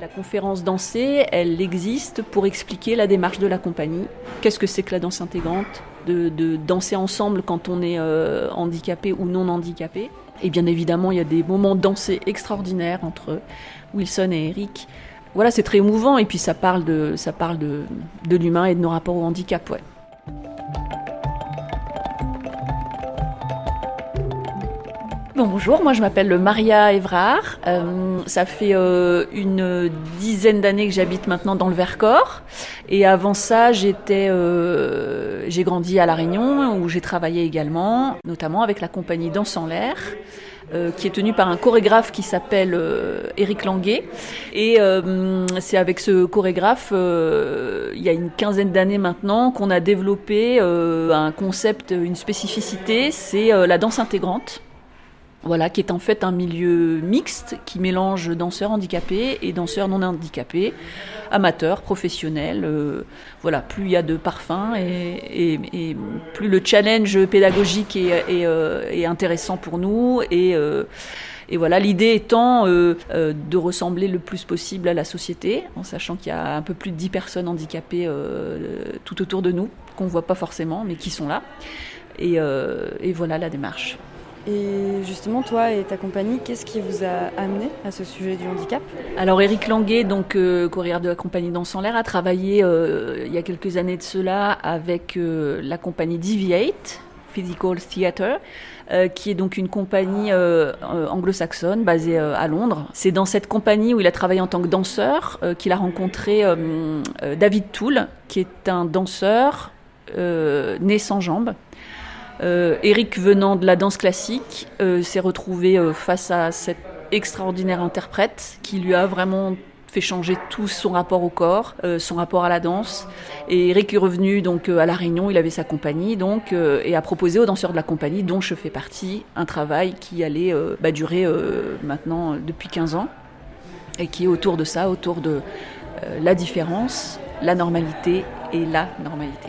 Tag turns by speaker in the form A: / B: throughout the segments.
A: La conférence dansée, elle existe pour expliquer la démarche de la compagnie. Qu'est-ce que c'est que la danse intégrante ? De danser ensemble quand on est handicapé ou non handicapé. Et bien évidemment, il y a des moments dansés extraordinaires entre Wilson et Eric. Voilà, c'est très émouvant et puis ça parle de l'humain et de nos rapports au handicap, ouais. Bonjour, moi je m'appelle Maria Evrard. Ça fait une dizaine d'années que j'habite maintenant dans le Vercors. Et avant ça, j'ai grandi à La Réunion où j'ai travaillé également, notamment avec la compagnie Danse en l'air, qui est tenue par un chorégraphe qui s'appelle Éric Languet. Et c'est avec ce chorégraphe, il y a une quinzaine d'années maintenant, qu'on a développé un concept, une spécificité, c'est la danse intégrante. Voilà, qui est en fait un milieu mixte qui mélange danseurs handicapés et danseurs non handicapés, amateurs, professionnels. Voilà, plus il y a de parfum et plus le challenge pédagogique est intéressant pour nous. Et voilà, l'idée étant de ressembler le plus possible à la société, en sachant qu'il y a un peu plus de 10 personnes handicapées tout autour de nous, qu'on ne voit pas forcément, mais qui sont là. Et voilà la démarche.
B: Et justement, toi et ta compagnie, qu'est-ce qui vous a amené à ce sujet du handicap ?
A: Alors Éric Languet, donc chorégraphe de la compagnie Danse en l'air, a travaillé il y a quelques années de cela avec la compagnie Deviate, Physical Theatre, qui est donc une compagnie anglo-saxonne basée à Londres. C'est dans cette compagnie où il a travaillé en tant que danseur qu'il a rencontré David Toole, qui est un danseur né sans jambes. Eric, venant de la danse classique, s'est retrouvé face à cet extraordinaire interprète qui lui a vraiment fait changer tout son rapport au corps, son rapport à la danse. Et Eric est revenu donc à La Réunion, il avait sa compagnie donc et a proposé aux danseurs de la compagnie, dont je fais partie, un travail qui allait durer maintenant depuis 15 ans et qui est autour de ça, autour de la différence, la normalité et la normalité.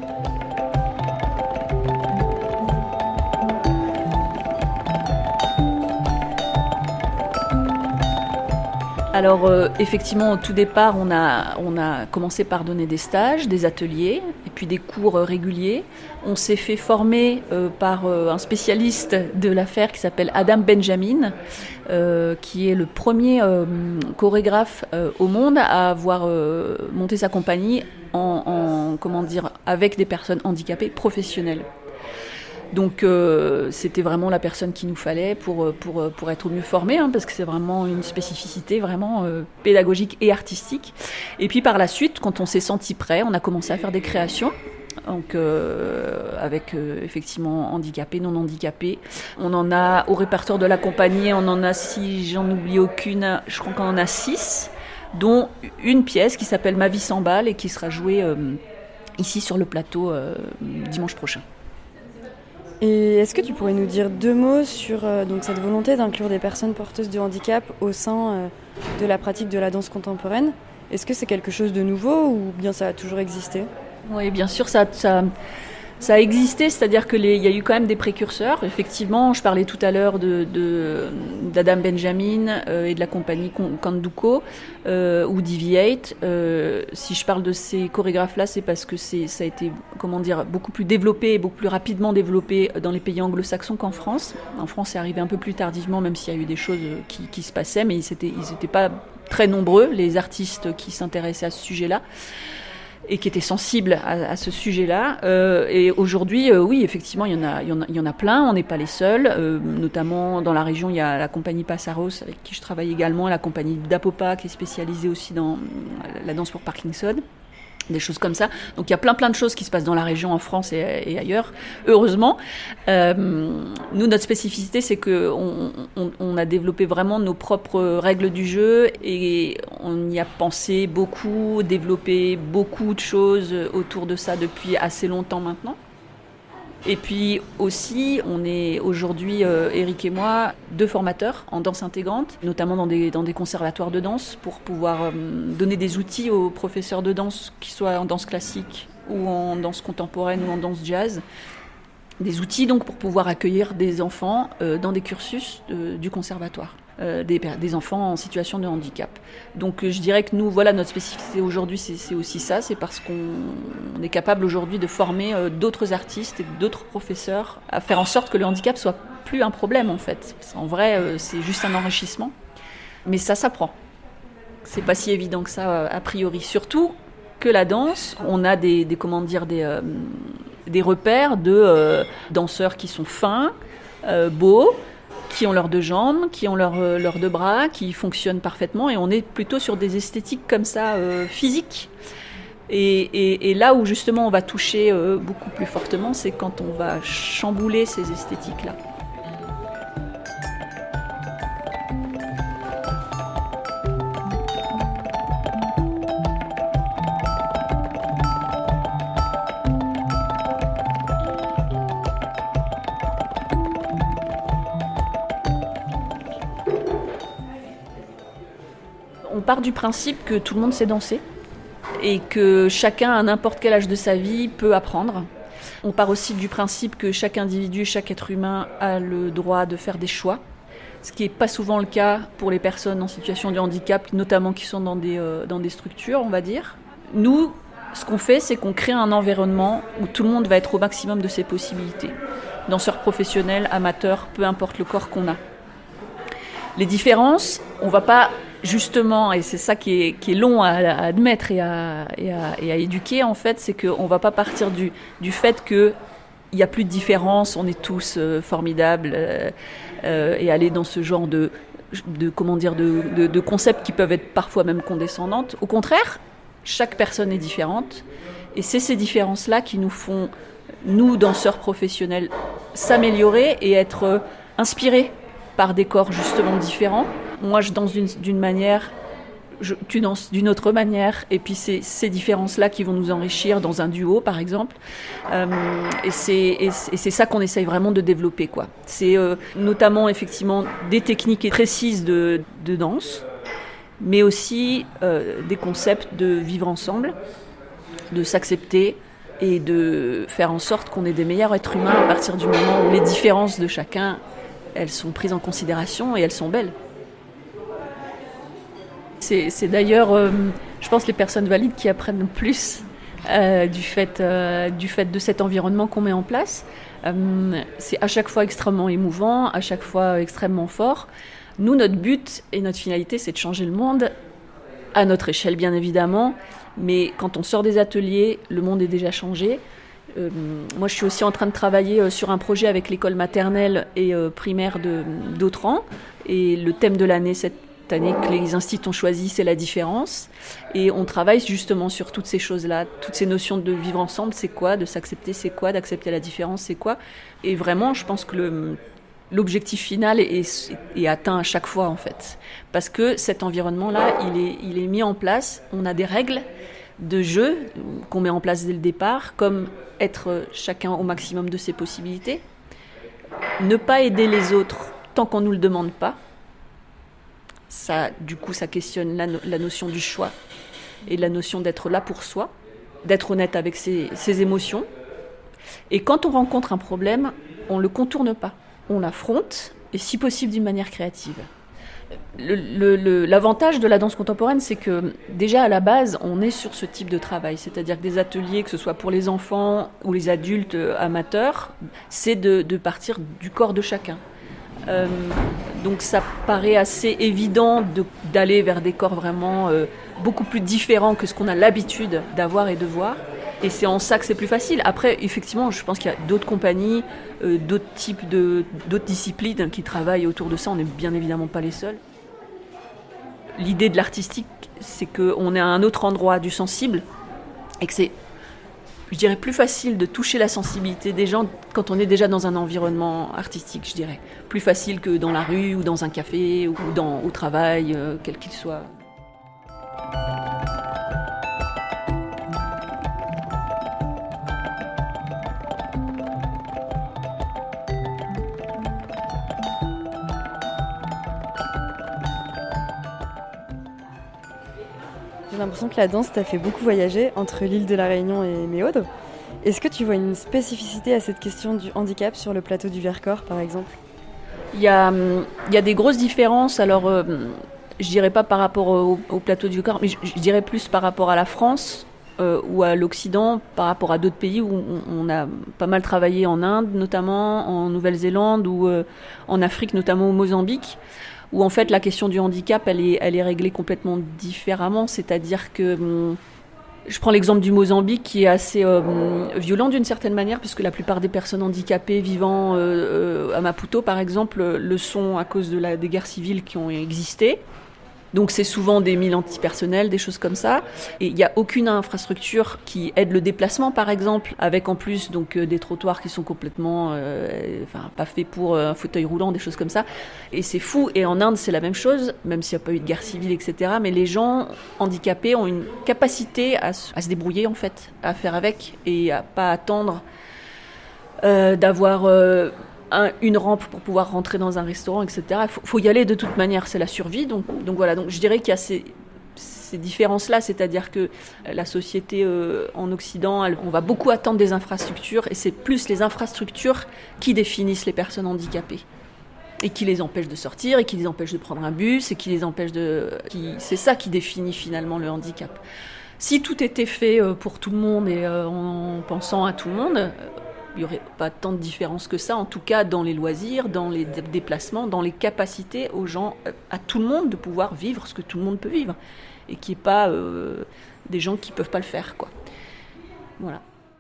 A: Alors effectivement, au tout départ, on a commencé par donner des stages, des ateliers et puis des cours réguliers. On s'est fait former par un spécialiste de l'affaire qui s'appelle Adam Benjamin, qui est le premier chorégraphe au monde à avoir monté sa compagnie avec des personnes handicapées professionnelles. Donc c'était vraiment la personne qu'il nous fallait pour être au mieux formé, parce que c'est vraiment une spécificité vraiment pédagogique et artistique. Et puis par la suite, quand on s'est senti prêt, on a commencé à faire des créations. Donc avec effectivement handicapés, non handicapés. On en a au répertoire de la compagnie, on en a, si j'en oublie aucune, je crois qu'on en a 6, dont une pièce qui s'appelle Ma vie s'emballe et qui sera jouée ici sur le plateau dimanche prochain.
B: Et est-ce que tu pourrais nous dire 2 mots sur donc cette volonté d'inclure des personnes porteuses de handicap au sein de la pratique de la danse contemporaine ? Est-ce que c'est quelque chose de nouveau ou bien ça a toujours existé ?
A: Oui, bien sûr, ça a existé, c'est-à-dire qu'il y a eu quand même des précurseurs. Effectivement, je parlais tout à l'heure d'Adam Benjamin et de la compagnie Kanduko ou Deviate. Si je parle de ces chorégraphes-là, c'est parce que ça a été, beaucoup plus développé, beaucoup plus rapidement développé dans les pays anglo-saxons qu'en France. En France, c'est arrivé un peu plus tardivement, même s'il y a eu des choses qui se passaient, mais ils étaient pas très nombreux, les artistes qui s'intéressaient à ce sujet-là et qui étaient sensibles à ce sujet-là. Et aujourd'hui, oui, effectivement, il y en a plein. On n'est pas les seuls. Notamment dans la région, il y a la compagnie Passaros, avec qui je travaille également, la compagnie Dapopa, qui est spécialisée aussi dans la danse pour Parkinson. Des choses comme ça. Donc il y a plein de choses qui se passent dans la région, en France et ailleurs, heureusement. Nous, notre spécificité, c'est qu'on a développé vraiment nos propres règles du jeu et on y a pensé beaucoup, développé beaucoup de choses autour de ça depuis assez longtemps maintenant. Et puis aussi, on est aujourd'hui, Eric et moi, 2 formateurs en danse intégrante, notamment dans des conservatoires de danse, pour pouvoir donner des outils aux professeurs de danse, qu'ils soient en danse classique ou en danse contemporaine ou en danse jazz. Des outils donc pour pouvoir accueillir des enfants dans des cursus du conservatoire. des enfants en situation de handicap. Donc je dirais que nous, voilà, notre spécificité aujourd'hui, c'est aussi ça, c'est parce qu'on est capable aujourd'hui de former d'autres artistes et d'autres professeurs à faire en sorte que le handicap soit plus un problème en fait. En vrai, c'est juste un enrichissement, mais ça s'apprend. C'est pas si évident que ça a priori, surtout que la danse, on a des repères de danseurs qui sont fins, beaux, qui ont leurs deux jambes, qui ont leurs deux bras, qui fonctionnent parfaitement, et on est plutôt sur des esthétiques comme ça, physiques. Et là où justement on va toucher beaucoup plus fortement, c'est quand on va chambouler ces esthétiques-là. On part du principe que tout le monde sait danser et que chacun, à n'importe quel âge de sa vie, peut apprendre. On part aussi du principe que chaque individu, chaque être humain a le droit de faire des choix, ce qui n'est pas souvent le cas pour les personnes en situation de handicap, notamment qui sont dans des structures, on va dire. Nous, ce qu'on fait, c'est qu'on crée un environnement où tout le monde va être au maximum de ses possibilités. Danseurs professionnels, amateurs, peu importe le corps qu'on a. Les différences, on ne va pas... Justement, et c'est ça qui est long à admettre et à éduquer, en fait, c'est qu'on ne va pas partir du fait qu'il n'y a plus de différence, on est tous formidables, et aller dans ce genre de concepts qui peuvent être parfois même condescendantes. Au contraire, chaque personne est différente, et c'est ces différences-là qui nous font, nous, danseurs professionnels, s'améliorer et être inspirés par des corps justement différents. Moi, je danse d'une manière, tu danses d'une autre manière, et puis c'est ces différences-là qui vont nous enrichir dans un duo, par exemple. Et c'est ça qu'on essaye vraiment de développer, quoi. C'est notamment, effectivement, des techniques précises de danse, mais aussi des concepts de vivre ensemble, de s'accepter et de faire en sorte qu'on ait des meilleurs êtres humains à partir du moment où les différences de chacun, elles sont prises en considération et elles sont belles. C'est d'ailleurs, je pense, les personnes valides qui apprennent le plus du fait de cet environnement qu'on met en place. C'est à chaque fois extrêmement émouvant, à chaque fois extrêmement fort. Nous, notre but et notre finalité, c'est de changer le monde, à notre échelle bien évidemment, mais quand on sort des ateliers, le monde est déjà changé. Moi, je suis aussi en train de travailler sur un projet avec l'école maternelle et primaire d'Autran, et le thème de l'année cette année que les instituts ont choisi, c'est la différence. Et on travaille justement sur toutes ces choses-là, toutes ces notions de vivre ensemble, c'est quoi, de s'accepter, c'est quoi, d'accepter la différence, c'est quoi. Et vraiment, je pense que l'objectif final est atteint à chaque fois, en fait. Parce que cet environnement-là, il est mis en place, on a des règles de jeu qu'on met en place dès le départ, comme être chacun au maximum de ses possibilités, ne pas aider les autres tant qu'on ne nous le demande pas. Ça, du coup, ça questionne la notion du choix et la notion d'être là pour soi, d'être honnête avec ses émotions. Et quand on rencontre un problème, on ne le contourne pas. On l'affronte, et si possible d'une manière créative. L'avantage de la danse contemporaine, c'est que déjà à la base, on est sur ce type de travail. C'est-à-dire que des ateliers, que ce soit pour les enfants ou les adultes amateurs, c'est de partir du corps de chacun. Donc ça paraît assez évident d'aller vers des corps vraiment beaucoup plus différents que ce qu'on a l'habitude d'avoir et de voir. Et c'est en ça que c'est plus facile. Après, effectivement, je pense qu'il y a d'autres compagnies, d'autres disciplines qui travaillent autour de ça. On n'est bien évidemment pas les seuls. L'idée de l'artistique, c'est qu'on est à un autre endroit du sensible et que c'est, je dirais, plus facile de toucher la sensibilité des gens quand on est déjà dans un environnement artistique, je dirais. Plus facile que dans la rue ou dans un café ou au travail, quel qu'il soit.
B: J'ai l'impression que la danse t'a fait beaucoup voyager entre l'île de la Réunion et Méaude. Est-ce que tu vois une spécificité à cette question du handicap sur le plateau du Vercors, par exemple ?
A: Il y a des grosses différences. Alors, je dirais pas par rapport au plateau du Cahors, mais je dirais plus par rapport à la France ou à l'Occident, par rapport à d'autres pays où on a pas mal travaillé en Inde, notamment en Nouvelle-Zélande ou en Afrique, notamment au Mozambique, où en fait la question du handicap, elle est réglée complètement différemment. C'est-à-dire que je prends l'exemple du Mozambique qui est assez violent d'une certaine manière, puisque la plupart des personnes handicapées vivant à Maputo, par exemple, le sont à cause des guerres civiles qui ont existé. Donc c'est souvent des milles antipersonnels, des choses comme ça. Et il n'y a aucune infrastructure qui aide le déplacement, par exemple, avec en plus donc des trottoirs qui sont complètement pas faits pour un fauteuil roulant, des choses comme ça. Et c'est fou. Et en Inde, c'est la même chose, même s'il n'y a pas eu de guerre civile, etc. Mais les gens handicapés ont une capacité à se débrouiller, en fait, à faire avec et à pas attendre d'avoir une rampe pour pouvoir rentrer dans un restaurant, etc. Il faut y aller de toute manière, c'est la survie. Donc voilà, donc je dirais qu'il y a ces différences-là, c'est-à-dire que la société en Occident, on va beaucoup attendre des infrastructures, et c'est plus les infrastructures qui définissent les personnes handicapées, et qui les empêchent de sortir, et qui les empêchent de prendre un bus, et qui les empêchent c'est ça qui définit finalement le handicap. Si tout était fait pour tout le monde et en pensant à tout le monde, il n'y aurait pas tant de différence que ça, en tout cas dans les loisirs, dans les déplacements, dans les capacités aux gens, à tout le monde de pouvoir vivre ce que tout le monde peut vivre, et qu'il n'y ait pas des gens qui ne peuvent pas le faire, quoi. Voilà.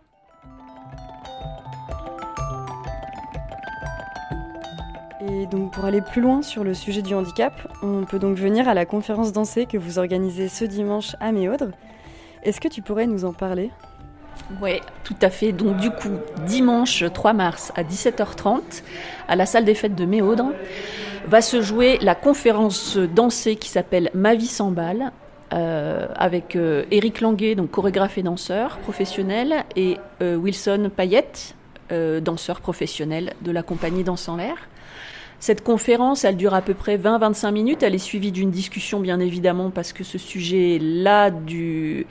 B: Et donc pour aller plus loin sur le sujet du handicap, on peut donc venir à la conférence dansée que vous organisez ce dimanche à Méaudre. Est-ce que tu pourrais nous en parler ?
A: Oui, tout à fait. Donc du coup, dimanche 3 mars à 17h30, à la salle des fêtes de Méaudre, va se jouer la conférence dansée qui s'appelle Ma vie s'emballe, avec Éric Languet, donc chorégraphe et danseur professionnel, et Wilson Payette, danseur professionnel de la compagnie Danse en l'air. Cette conférence, elle dure à peu près 20-25 minutes. Elle est suivie d'une discussion, bien évidemment, parce que ce sujet-là du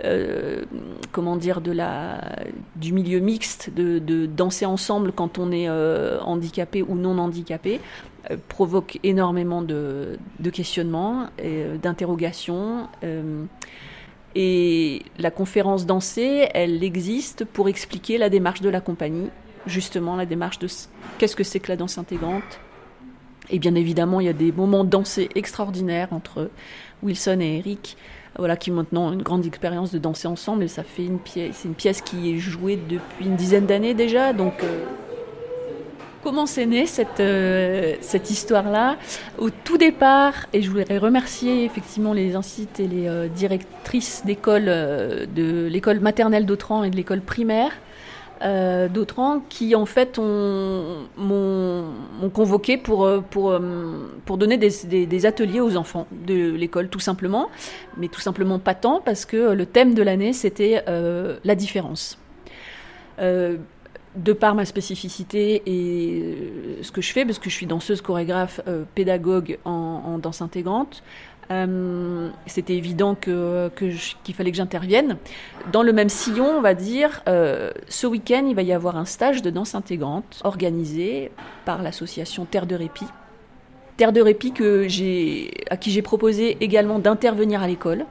A: milieu mixte, de danser ensemble quand on est handicapé ou non handicapé, provoque énormément de questionnements, d'interrogations. Et la conférence dansée, elle existe pour expliquer la démarche de la compagnie, justement la démarche de qu'est-ce que c'est que la danse intégrante. Et bien évidemment, il y a des moments dansés extraordinaires entre Wilson et Eric, voilà, qui ont maintenant une grande expérience de danser ensemble. Et ça fait c'est une pièce qui est jouée depuis une dizaine d'années déjà. Donc, comment c'est né cette histoire-là ? Au tout départ, et je voudrais remercier effectivement les incites et les directrices d'école, de l'école maternelle d'Autran et de l'école primaire d'Autran, qui en fait m'ont convoqué pour donner des ateliers aux enfants de l'école, tout simplement, mais tout simplement pas tant, parce que le thème de l'année c'était la différence. De par ma spécificité et ce que je fais, parce que je suis danseuse, chorégraphe, pédagogue en danse intégrante, c'était évident qu'il fallait que j'intervienne. Dans le même sillon, on va dire, ce week-end, il va y avoir un stage de danse intégrante organisé par l'association Terre de Répit. Terre de Répit à qui j'ai proposé également d'intervenir à l'école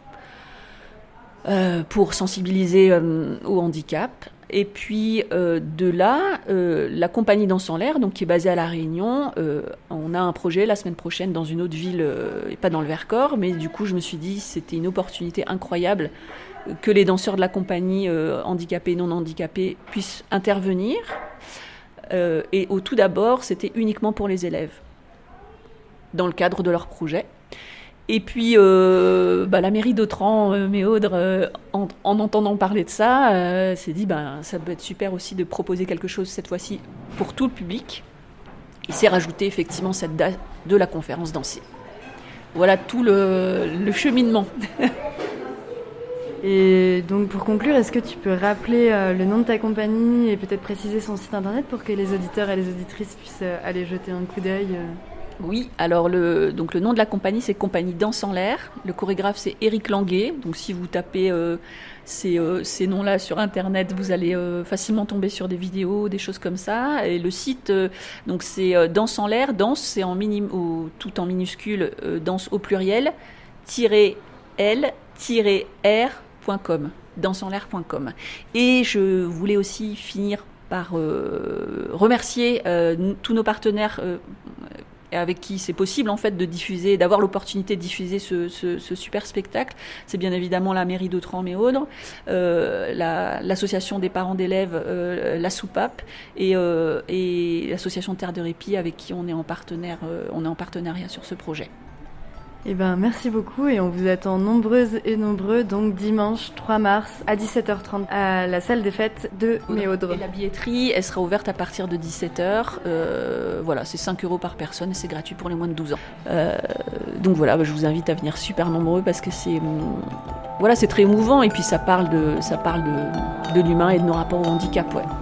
A: pour sensibiliser au handicap. Et puis de là, la compagnie Danse en l'air, donc qui est basée à La Réunion, on a un projet la semaine prochaine dans une autre ville, et pas dans le Vercors, mais du coup je me suis dit c'était une opportunité incroyable que les danseurs de la compagnie, handicapés et non handicapés, puissent intervenir. Et au tout d'abord, c'était uniquement pour les élèves, dans le cadre de leur projet. Et puis, la mairie d'Autran, Méaudre, en entendant parler de ça, s'est dit ça peut être super aussi de proposer quelque chose cette fois-ci pour tout le public. Il s'est rajouté effectivement cette date de la conférence dansée. Voilà tout le cheminement.
B: Et donc pour conclure, est-ce que tu peux rappeler le nom de ta compagnie et peut-être préciser son site internet pour que les auditeurs et les auditrices puissent aller jeter un coup d'œil
A: Oui, alors donc le nom de la compagnie, c'est Compagnie Danse en l'air. Le chorégraphe, c'est Éric Languet. Donc si vous tapez ces noms-là sur Internet, vous allez facilement tomber sur des vidéos, des choses comme ça. Et le site, donc c'est Danse en l'air. Danse, c'est tout en minuscule, danse au pluriel, -l-r.com, danseenlair.com. Et je voulais aussi finir par remercier tous nos partenaires avec qui c'est possible en fait de diffuser, d'avoir l'opportunité de diffuser ce super spectacle. C'est bien évidemment la mairie d'Otrante-Méaudre, l'association des parents d'élèves, la Soupape, et l'association Terre de Répit avec qui on est en partenariat sur ce projet.
B: Eh ben, merci beaucoup et on vous attend nombreuses et nombreux donc dimanche 3 mars à 17h30 à la salle des fêtes de Méaudre.
A: Et la billetterie, elle sera ouverte à partir de 17h. Voilà, c'est 5 € par personne et c'est gratuit pour les moins de 12 ans. Donc voilà, je vous invite à venir super nombreux parce que c'est très émouvant et puis ça parle de l'humain et de nos rapports au handicap. Ouais.